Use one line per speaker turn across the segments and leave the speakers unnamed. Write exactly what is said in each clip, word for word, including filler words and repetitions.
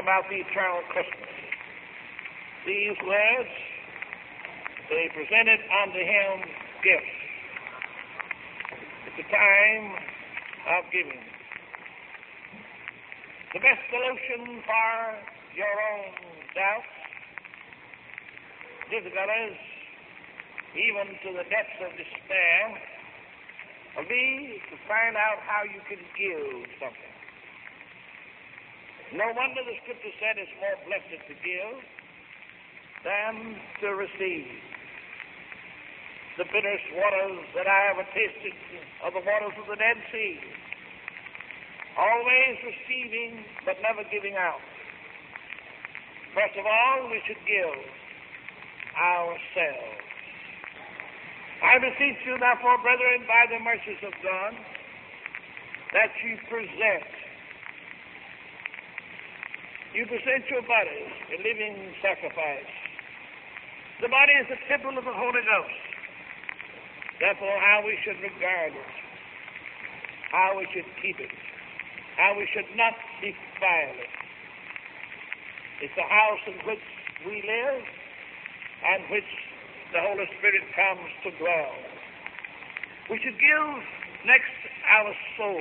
about the eternal Christmas. These words, they presented unto him gifts. It's a time of giving. The best solution for your own doubts, difficulties, even to the depths of despair, will be to find out how you can give something. No wonder the Scripture said it's more blessed to give than to receive. The bitterest waters that I ever tasted are the waters of the Dead Sea. Always receiving, but never giving out. First of all, we should give ourselves. I beseech you, therefore, brethren, by the mercies of God, that you present. You present your bodies a living sacrifice. The body is the temple of the Holy Ghost. Therefore, how we should regard it, how we should keep it, how we should not defile it. It's the house in which we live and which the Holy Spirit comes to dwell. We should give next our soul,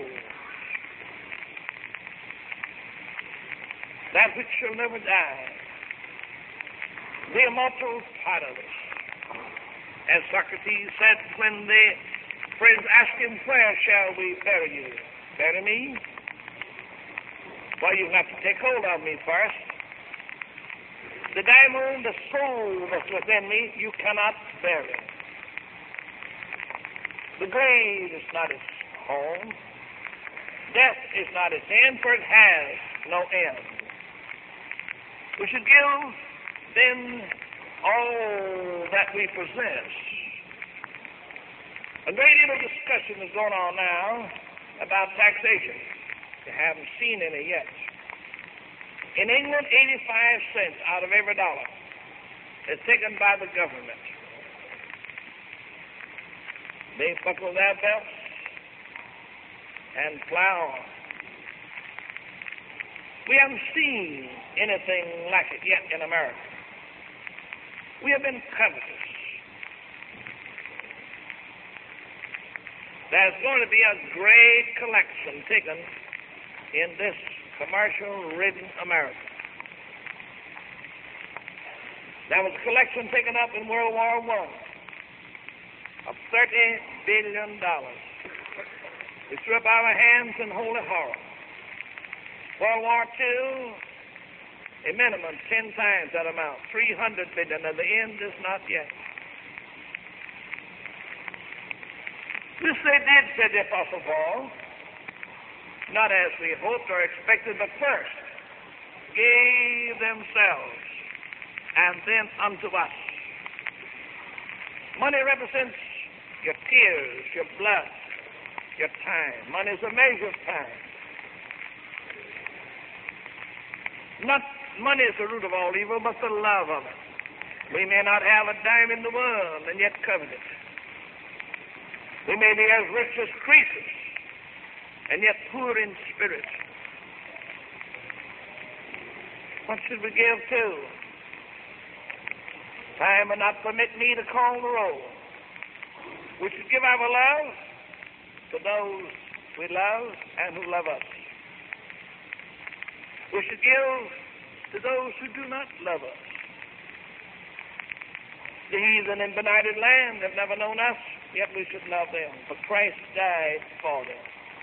that which shall never die, the immortal part of it. As Socrates said when the friends asked him, where shall we bury you? Bury me? Well, you have to take hold of me first. The diamond, the soul that's within me, you cannot bury. The grave is not its home. Death is not its end, for it has no end. We should give then all that we possess. A great deal of discussion is going on now about taxation. You haven't seen any yet. In England, eighty-five cents out of every dollar is taken by the government. They buckle their belts and plow on. We haven't seen anything like it yet in America. We have been covetous. There's going to be a great collection taken in this commercial-ridden America. There was a collection taken up in World War One of thirty billion dollars. It threw up our hands in holy horror. World War Two, a minimum ten times that amount, three hundred billion dollars, and the end is not yet. This they did, said the Apostle Paul, not as we hoped or expected, but first gave themselves and then unto us. Money represents your tears, your blood, your time. Money is a measure of time. Not money is the root of all evil, but the love of it. We may not have a dime in the world and yet covet it. We may be as rich as Croesus and yet poor in spirit. What should we give to? Time will not permit me to call the roll. We should give our love to those we love and who love us. We should give to those who do not love us. The heathen in benighted land have never known us, yet we should love them, for Christ died for them.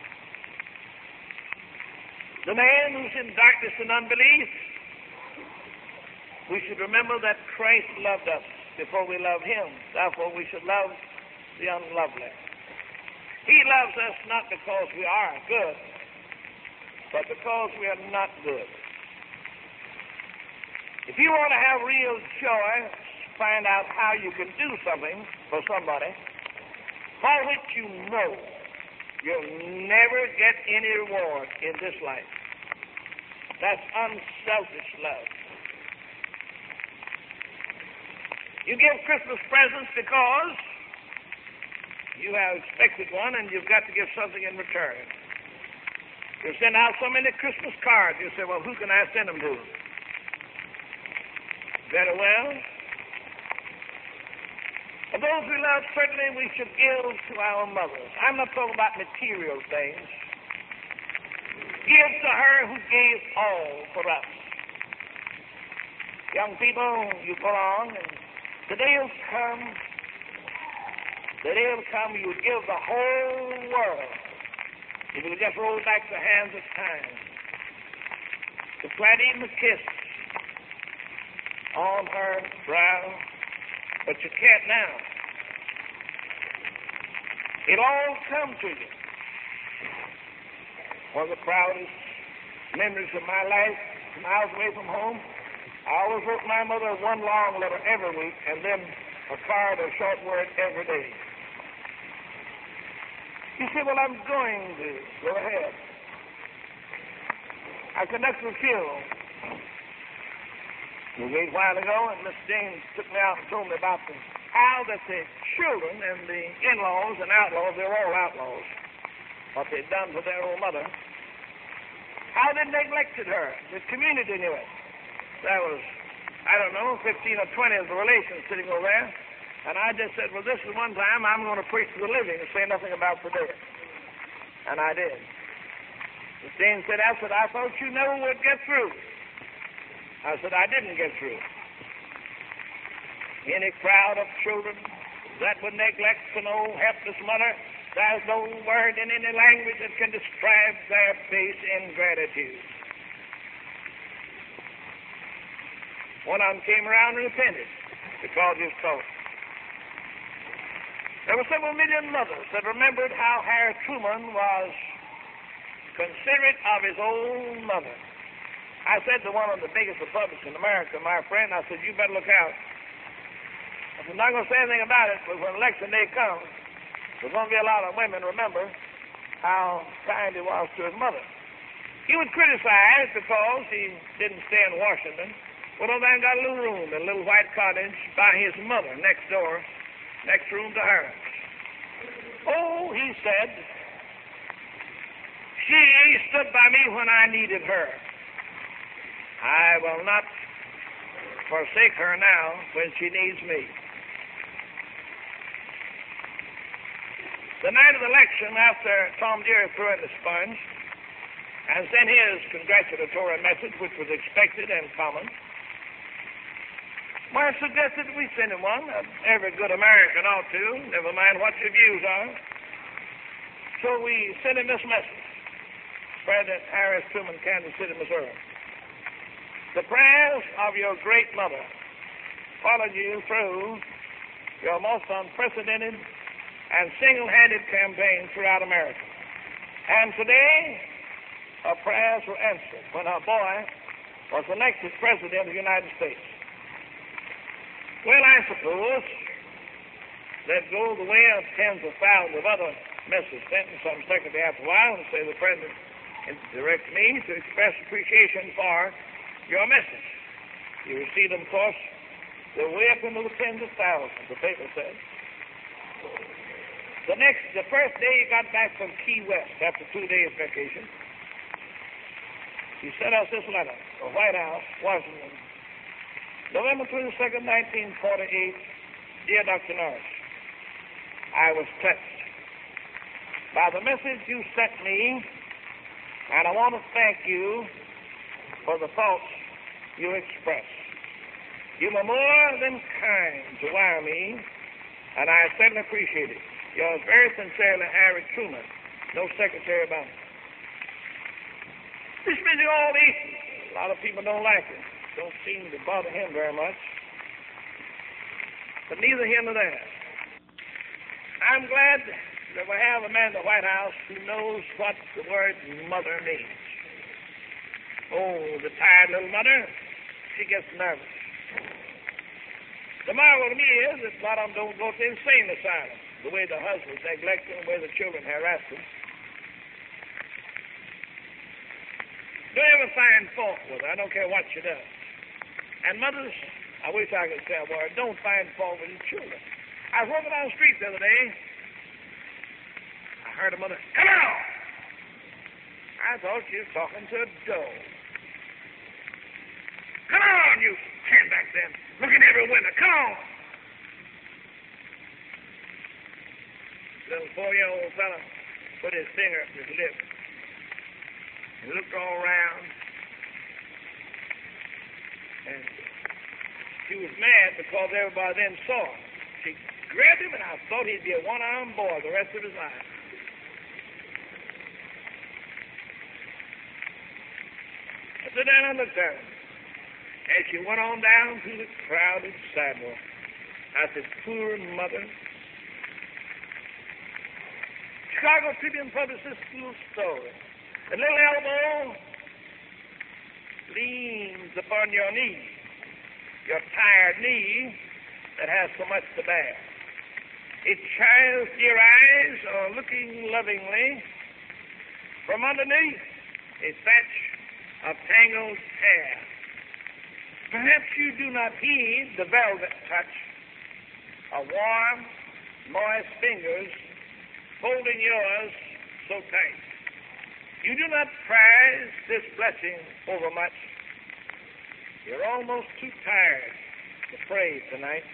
The man who's in darkness and unbelief, we should remember that Christ loved us before we love him. Therefore, we should love the unlovely. He loves us not because we are good, but because we are not good. If you want to have real joy, find out how you can do something for somebody for which you know you'll never get any reward in this life. That's unselfish love. You give Christmas presents because you have expected one and you've got to give something in return. You send out so many Christmas cards. You say, well, who can I send them to? Very well. For those we love, certainly we should give to our mothers. I'm not talking about material things. Give to her who gave all for us. Young people, you go on, and the day will come, the day will come you would give the whole world if you would just roll back the hands of time to plant even a kiss on her brow, but you can't now. It'll all come to you. One of the proudest memories of my life, miles away from home, I always wrote my mother one long letter every week and then a card or short word every day. You say, well, I'm going to. Go ahead. I conducted a funeral a great while ago, and Miss James took me out and told me about the, how that the children and the in-laws and outlaws, they were all outlaws, what they'd done to their old mother, how they neglected her. The community knew it. There was, I don't know, fifteen or twenty of the relations sitting over there. And I just said, well, this is one time I'm going to preach to the living and say nothing about the dead. And I did. Miss James said, I said, I thought you never would get through. I said, I didn't get through. Any crowd of children that would neglect an old helpless mother, there's no word in any language that can describe their base ingratitude. One of them came around and repented because he was caught. There were several million mothers that remembered how Harry Truman was considerate of his own mother. I said to one of the biggest republics in America, my friend, I said, you better look out. I said, I'm not going to say anything about it, but when election day comes, there's going to be a lot of women remember how kind he was to his mother. He would criticize because he didn't stay in Washington. Well, old man got a little room in a little white cottage by his mother next door, next room to her. Oh, he said, she stood by me when I needed her. I will not forsake her now when she needs me. The night of the election, after Tom Deere threw in the sponge and sent his congratulatory message, which was expected and common, well, I suggested we send him one. Every good American ought to, never mind what your views are. So we sent him this message. President Harry Truman, Kansas City, Missouri. The prayers of your great mother followed you through your most unprecedented and single-handed campaign throughout America. And today, her prayers were answered when her boy was elected President of the United States. Well, I suppose that go the way of tens of thousands of other messages sent in some secretary after a while and say the President directs me to express appreciation for your message. You receive them, of course, they're way up into the tens of thousands, the paper said. The next, the first day he got back from Key West after two days vacation, he sent us this letter from White House, Washington, November twenty-second, nineteen forty-eight. Dear Doctor Norris, I was touched by the message you sent me, and I want to thank you for the thoughts you expressed. You were more than kind to wire me, and I certainly appreciate it. Yours very sincerely, Harry Truman, no secretary about it. This means all these. A lot of people don't like it. Don't seem to bother him very much. But neither here nor there. I'm glad that we have a man in the White House who knows what the word mother means. Oh, the tired little mother, she gets nervous. The marvel to me is that a lot of them don't go to insane asylum, the way the husbands neglect them, the way the children harass them. Don't ever find fault with her. I don't care what she does. And mothers, I wish I could say a word, don't find fault with your children. I was walking down the street the other day. I heard a mother, come out! I thought you were talking to a dog. Come on, you stand back there. Look in every window. Come on. Little four-year-old fella put his finger up to his lip. He looked all around. And she was mad because everybody then saw him. She grabbed him, and I thought he'd be a one-armed boy the rest of his life. I sat down and looked at him. As she went on down through the crowded sidewalk, I said, poor mother. Chicago Tribune published this little story. The little elbow leans upon your knee, your tired knee that has so much to bear. Its child's dear eyes are looking lovingly from underneath a thatch of tangled hair. Perhaps you do not heed the velvet touch of warm, moist fingers holding yours so tight. You do not prize this blessing overmuch. You're almost too tired to pray tonight.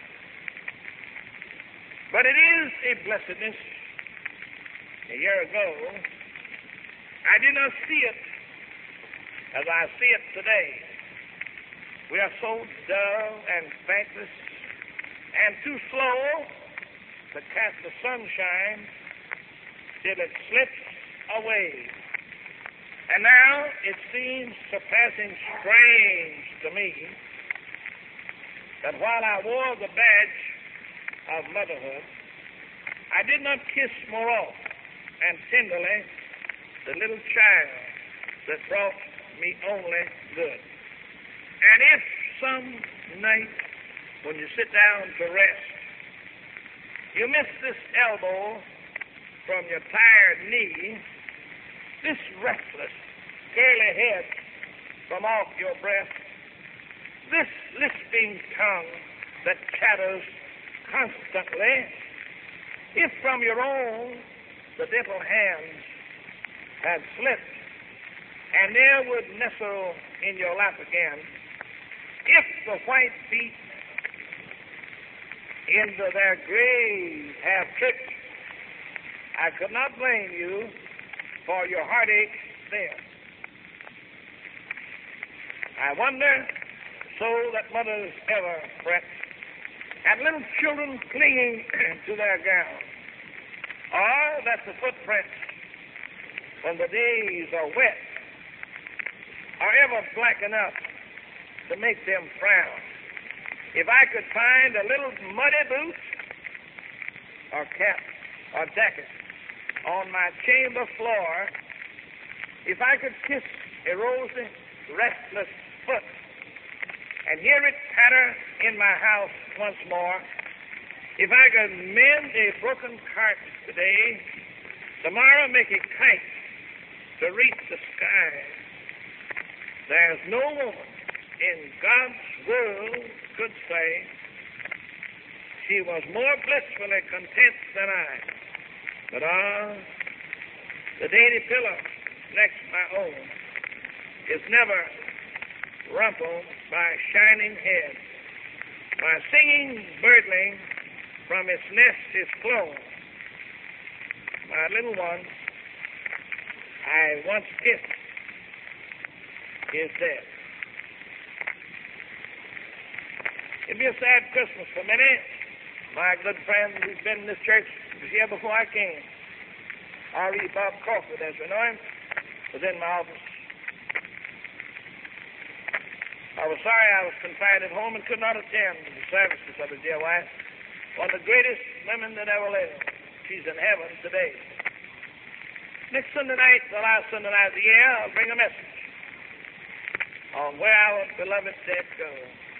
But it is a blessedness. A year ago, I did not see it as I see it today. We are so dull and thankless and too slow to catch the sunshine till it slips away. And now it seems surpassing strange to me that while I wore the badge of motherhood, I did not kiss more often and tenderly the little child that brought me only good. And if some night when you sit down to rest, you miss this elbow from your tired knee, this restless, curly head from off your breast, this lisping tongue that chatters constantly, if from your own the dimpled hands had slipped and there would nestle in your lap again, if the white feet into their graves have tripped, I could not blame you for your heartache then. I wonder, so that mothers ever fret at little children clinging to their gowns, or that the footprints, when the days are wet, are ever black enough to make them frown. If I could find a little muddy boot or cap or jacket on my chamber floor, if I could kiss a rosy, restless foot and hear it patter in my house once more, if I could mend a broken cart today, tomorrow make a kite to reach the sky, there's no woman in God's world could say she was more blissfully content than I. But ah, the dainty pillow next my own is never rumpled by shining head. My singing birdling from its nest is flown. My little one I once kissed is dead. It'll be a sad Christmas for many. My good friend who's been in this church was here before I came. R E Bob Crawford, as we know him, was in my office. I was sorry I was confined at home and could not attend the services of his dear wife, one of the greatest women that ever lived. She's in heaven today. Next Sunday night, the last Sunday night of the year, I'll bring a message on where our beloved dead go.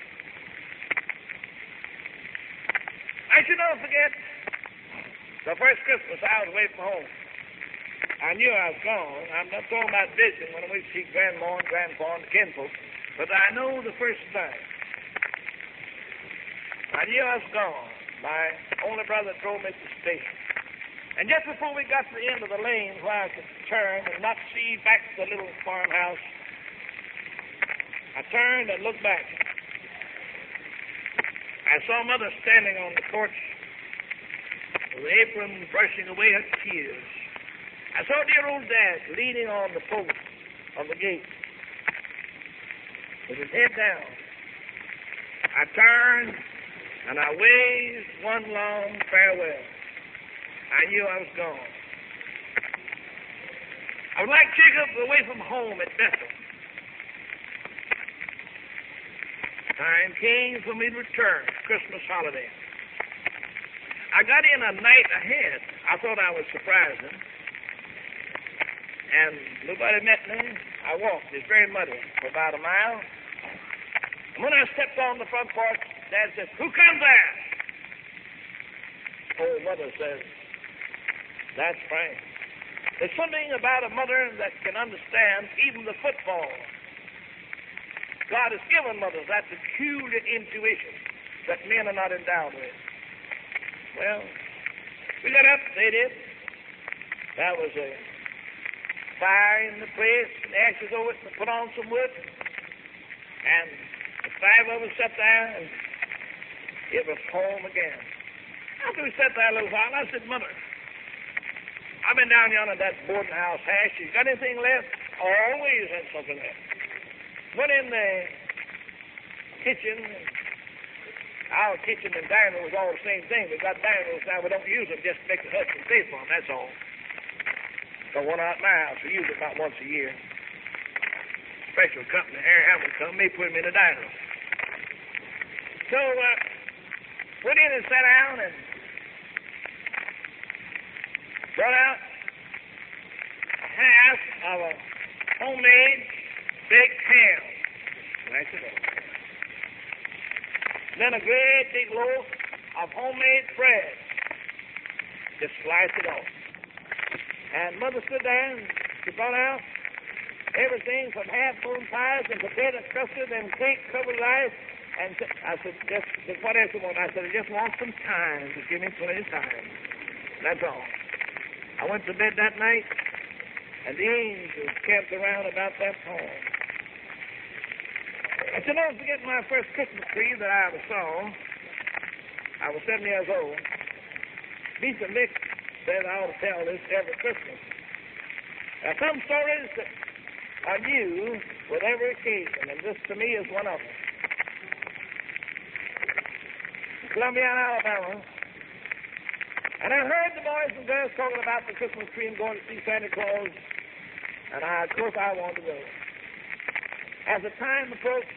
I should not forget the first Christmas I was away from home. I knew I was gone. I'm not talking about visiting when we see grandma and grandpa and kinfolk, but I know the first time. I knew I was gone. My only brother drove me to the station. And just before we got to the end of the lane where I could turn and not see back to the little farmhouse, I turned and looked back. I saw Mother standing on the porch with her apron brushing away her tears. I saw dear old Dad leaning on the post of the gate with his head down. I turned and I waved one long farewell. I knew I was gone. I was like Jacob away from home at Bethel. Time came for me to return, Christmas holiday. I got in a night ahead. I thought I was surprising. And nobody met me. I walked. It's very muddy for about a mile. And when I stepped on the front porch, Dad said, "Who comes there?" Oh, Mother says, "That's Frank." There's something about a mother that can understand even the football. God has given mothers that peculiar intuition that men are not endowed with. Well, we got up, they did. There was a fire in the place, and ashes over it, and put on some wood. And the five of us sat there, and it was home again. After we sat there a little while, I said, "Mother, I've been down yonder at that boarding house hash. You got anything left?" "Always had something left." Went in the kitchen. Our kitchen and dining room was all the same thing. We've got dining rooms now. We don't use them, just make the husband pay for them, that's all. Got one out in my house. We use it about once a year. Special company, Harry Hamilton come, may put him in the dining room. So, uh, went in and sat down and brought out half of a homemade baked ham. Slice it up. Then a great big loaf of homemade bread. Just slice it off. And Mother stood there and she brought out everything from half-moon pies and potato custard and cake covered with ice. And I said, just, just what else you want? I said, I just want some time. Just give me plenty of time. That's all. I went to bed that night, and the angels camped around about that home. I said, don't forget my first Christmas tree that I ever saw. I was seven years old. Lisa Mick said I ought to tell this every Christmas. Now, some stories are new with every occasion, and this to me is one of them. Columbia, Alabama. And I heard the boys and girls talking about the Christmas tree and going to see Santa Claus. And I, of course, I wanted to go. As the time approached,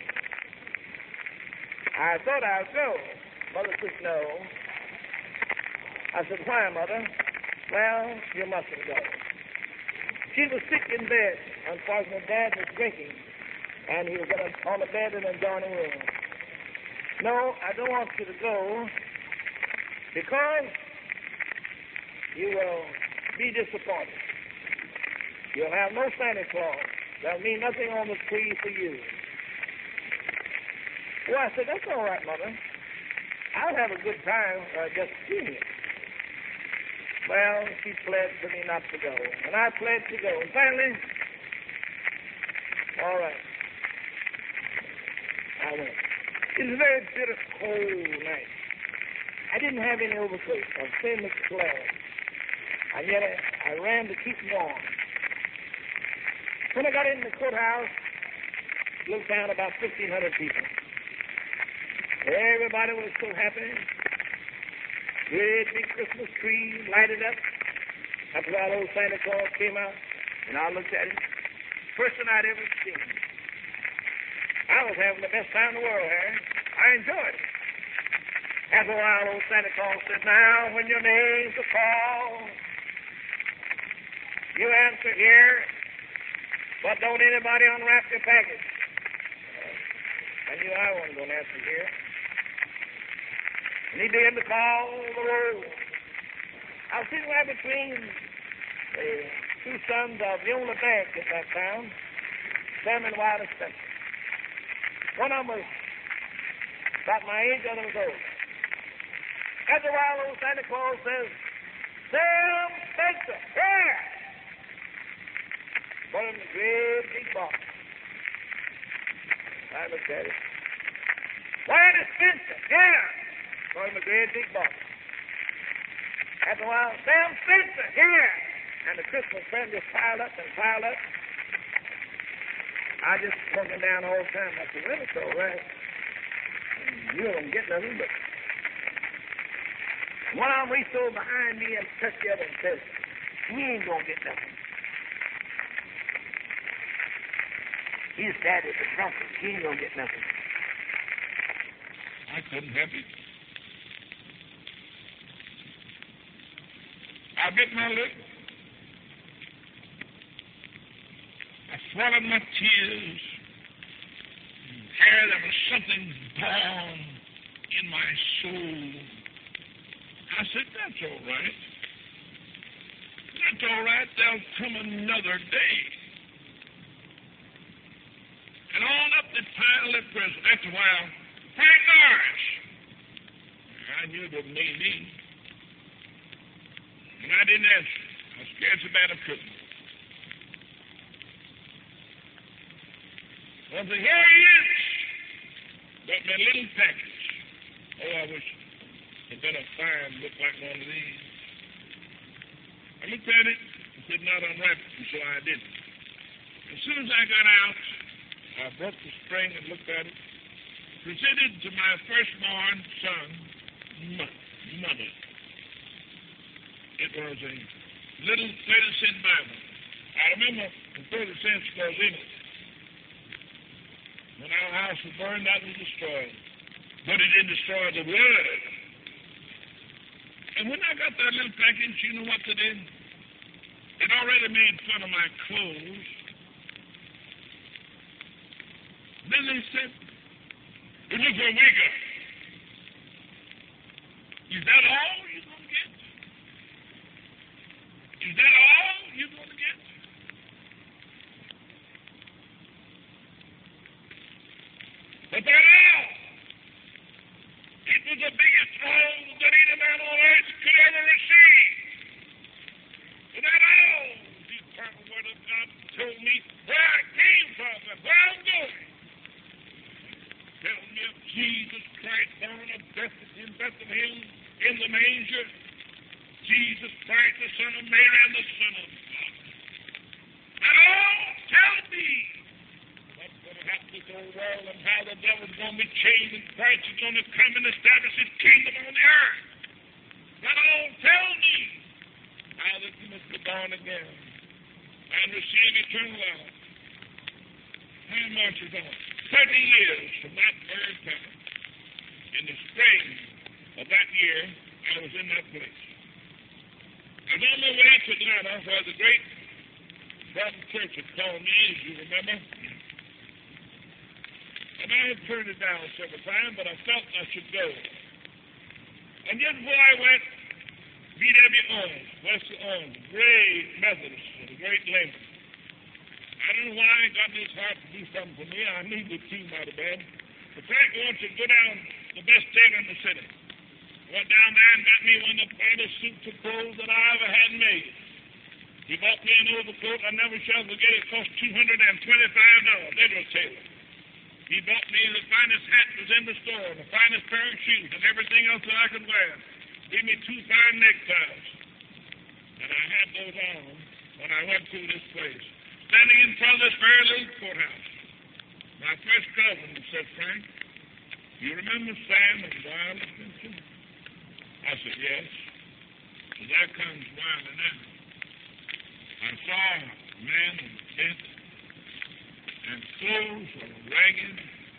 I thought I'd go. Mother said, no. I said, why, Mother? Well, you mustn't go. She was sick in bed. Unfortunately, Dad was drinking, and he was on the bed in the adjoining room. No, I don't want you to go because you will be disappointed. You'll have no Santa Claus. There'll mean nothing on the tree for you. Well, I said, that's all right, Mother. I'll have a good time uh, just seeing you. Well, she pled for me not to go, and I pled to go. And finally, all right, I went. It was a very bitter, cold night. I didn't have any overcoat. I was thin as clay. And yet I, I ran to keep warm. When I got in the courthouse, little town, about fifteen hundred people. Everybody was so happy. Great big Christmas tree lighted up. After all, old Santa Claus came out, and I looked at him. First one I'd ever seen. I was having the best time in the world, Harry. I enjoyed it. After a while, old Santa Claus said, now, when your names are called, you answer here, but don't anybody unwrap your package. I knew I wasn't going to answer here. And he began to call the roll. I was sitting right between the two sons of the only bank in that town, Sam and Wilder Spencer. One of them was about my age, the other was old. After a while, old Santa Claus says, Sam Spencer, here! Put in the great big box. I looked at it. Barney Spencer, here! Put in the great big box. After a while, Sam Spencer, here! And the Christmas friend just piled up and piled up. I just looking down all the time. I said, well, it's all right. You don't get nothing, but one of them reached over behind me and touched the other and said, he ain't going to get nothing. His daddy's a drunkard. He ain't going to get nothing.
I couldn't help it. I bit my lip. I swallowed my tears. There, there was something born in my soul. I said, that's all right. That's all right. There'll come another day. And on up the pile of presents. After a while, Frank Norris. I knew it wouldn't mean me. And I didn't answer. I was scared so bad I couldn't. I said, here he is. Got my little package. Oh, I wish it had been a fire and looked like one of these. I looked at it and said, not unwrap it, and so I didn't. As soon as I got out, I broke the string and looked at it. Presented to my firstborn son, mother. It was a little thirty cent Bible. I remember the thirty cents was in it. When our house was burned, that was destroyed. But it didn't destroy the word. And when I got that little package, you know what it did? It already made fun of my clothes. Then they said, it was a wigger. Is that all you're going to get? Is that all you're going to get? But that all, it was the biggest all that any man on earth could ever receive. And that all, the eternal word of God told me where I came from and where I'm going. Tell me of Jesus Christ born of Bethlehem, Bethlehem in the manger. Jesus Christ, the Son of Mary and the Son of God. And all tell me what's going to happen to this old world and how the devil's going to be chained and Christ is going to come and establish his kingdom on the earth. That all tell me how that you must be born again and receive eternal life. How much is on? Thirty years from that very time. In the spring of that year, I was in that place. I was on my way to Atlanta where the great Baptist church had called me, as you remember. And I had turned it down several times, but I felt I should go. And just before I went, B W Owens, Wesley Owens, great Methodist, a great layman. I don't know why God in his heart to do something for me. I needed to, mighty bad. But Frank wants to go down the best tailor in the city. Went down there and got me one of the finest suits of clothes that I ever had made. He bought me an overcoat I never shall forget. It cost two hundred twenty-five dollars. Literal tailor. He bought me the finest hat that was in the store, the finest pair of shoes, and everything else that I could wear. Gave me two fine neckties. And I had those on when I went through this place. Standing in front of this very little courthouse. My first cousin said, Frank, you remember Sam and Wiley Spencer? I said, yes. So there comes Wiley now. I saw a man in the tent, and clothes were ragged,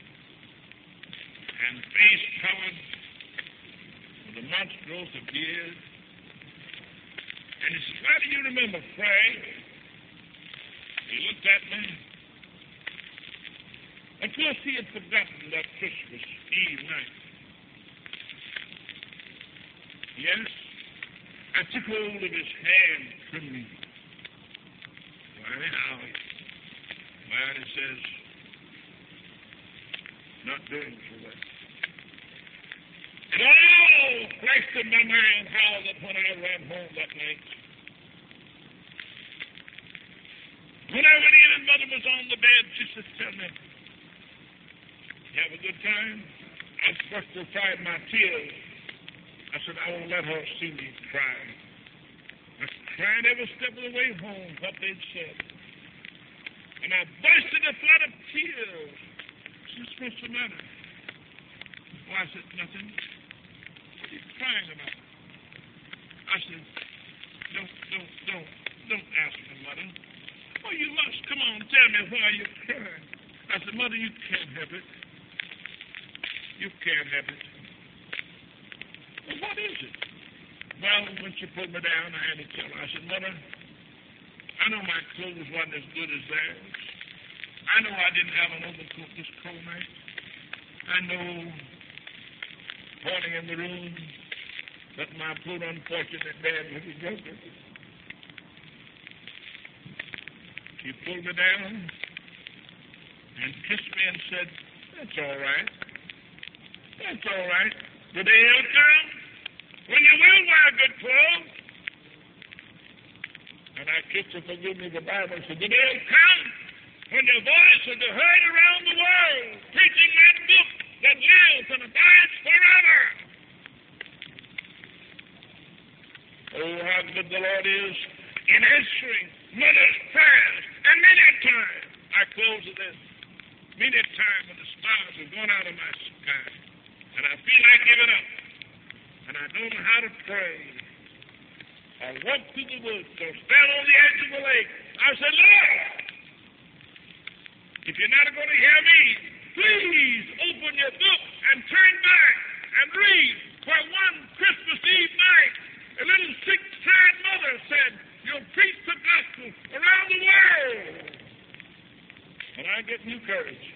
and face covered with a month's growth of beard. And he said, why do you remember Frank? He looked at me. Of course, he had forgotten that Christmas Eve night. Yes, I took hold of his hand, trembling. Why, now, why, he says, not doing so well. And all all flashed in my mind how that when I ran home that night, when I went in and Mother was on the bed, she said, tell me, you have a good time? I first to cried my tears. I said, I won't let her see me cry. I cried every step of the way home, what they'd said. And I burst into a flood of tears. She said, what's the matter? Well, I said, nothing. What are you crying about? I said, don't, don't, don't, don't ask me, Mother. Oh, you must. Come on, tell me why you're crying. I said, Mother, you can't help it. You can't help it. Well, what is it? Well, when she put me down, I had to tell her. I said, Mother, I know my clothes wasn't as good as theirs. I know I didn't have an overcoat this cold night. I know, pointing in the room, that my poor unfortunate dad was a joker. She pulled me down and kissed me and said, that's all right. That's all right. The day will come when you will wear good clothes. And I kissed her, forgive me, the Bible said, the day will come when your voice will be heard around the world, preaching that book that lives and abides forever. Oh, how good the Lord is in answering Mother's prayers. And many a time, I close with this, many a time when the stars are going out of my sky, and I feel like giving up, and I don't know how to pray, I walk through the woods or stand on the edge of the lake. I say, Lord, if you're not going to hear me, please open your book and turn back and read where one Christmas Eve night, a little sick-tired mother said, you'll preach the gospel around the world. And I get new courage.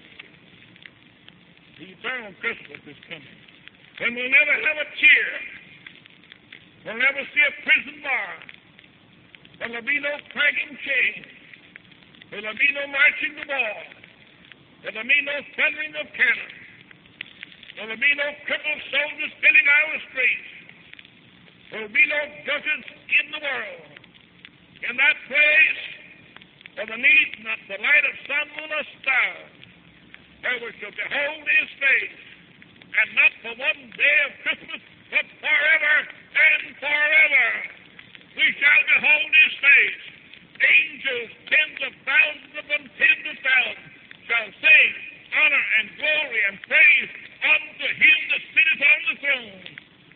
The eternal Christmas is coming. And we'll never have a cheer. We'll never see a prison bar. There'll be no clanking chains. There'll be no marching the ball. There'll be no thundering of cannon. There'll be no crippled soldiers filling our streets. There'll be no judges in the world. In that place, for the need not the light of sun, moon, or stars, where we shall behold his face, and not for one day of Christmas, but forever and forever. We shall behold his face. Angels, tens of thousands of them, tens of thousands, shall sing honor and glory and praise unto him that sitteth on the throne.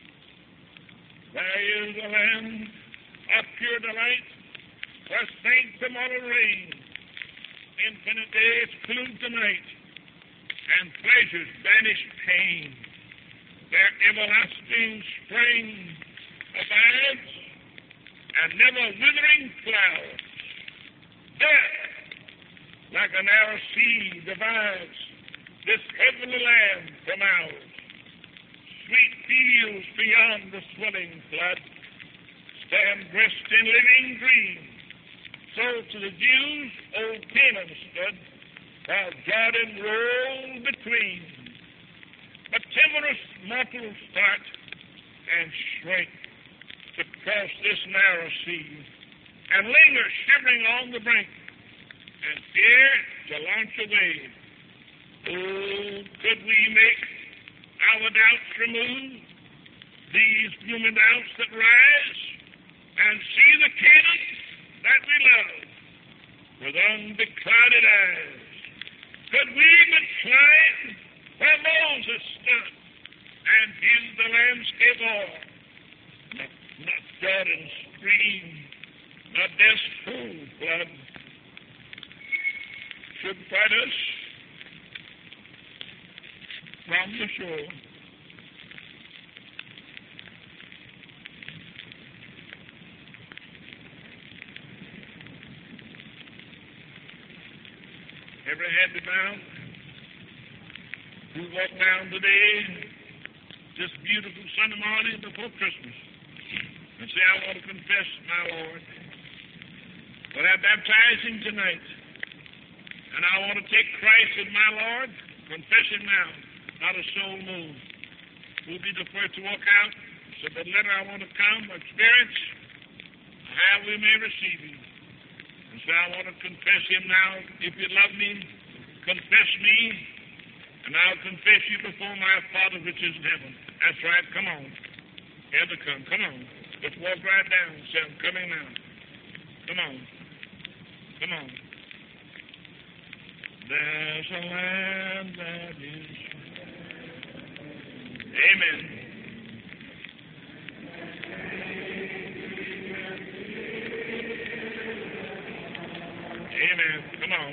There is a land of pure delight, where saints tomorrow reign. Infinite days flew tonight, and pleasures banish pain. Their everlasting spring abides, and never withering flowers. Death, like a narrow sea, divides this heavenly land from ours. Sweet fields beyond the swelling flood stand dressed in living green. So to the Jews, old Canaan stood, while Jordan rolled between. But timorous mortals start and shrink to cross this narrow sea, and linger shivering on the brink, and fear to launch away. Oh, could we make our doubts remove, these gloomy doubts that rise, and see the Canaan that we love with unbeclouded eyes? Could we but climb where Moses stood and view the landscape all, not, not Jordan's stream, not this full flood, should fight us from the shore. Every head be bowed. We walk down today, this beautiful Sunday morning before Christmas, and say, I want to confess my Lord. But I baptize him tonight, and I want to take Christ as my Lord. Confess him now, not a soul moved. Who'll be the first to walk out? So the letter I want to come, experience, how we may receive him. And so I want to confess him now. If you love me, confess me, and I'll confess you before my Father which is in heaven. That's right. Come on. Here to come. Come on. Just walk right down and say, I'm coming now. Come on. Come on. There's a land that is. Amen. Amen. Come on.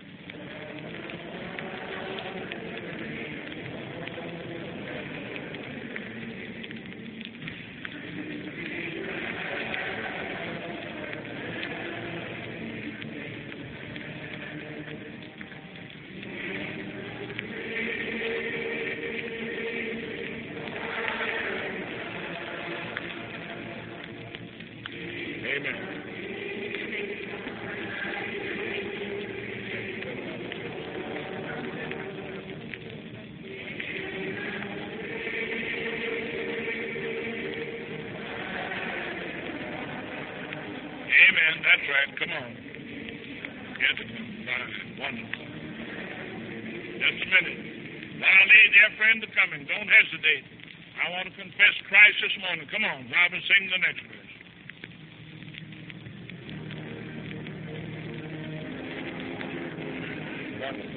Amen. That's right. Come on. Get it. Fine. Wonderful. Just a minute. Now, lady, dear friend, are coming. Don't hesitate. I want to confess Christ this morning. Come on. Robin, sing the next verse. Wonderful.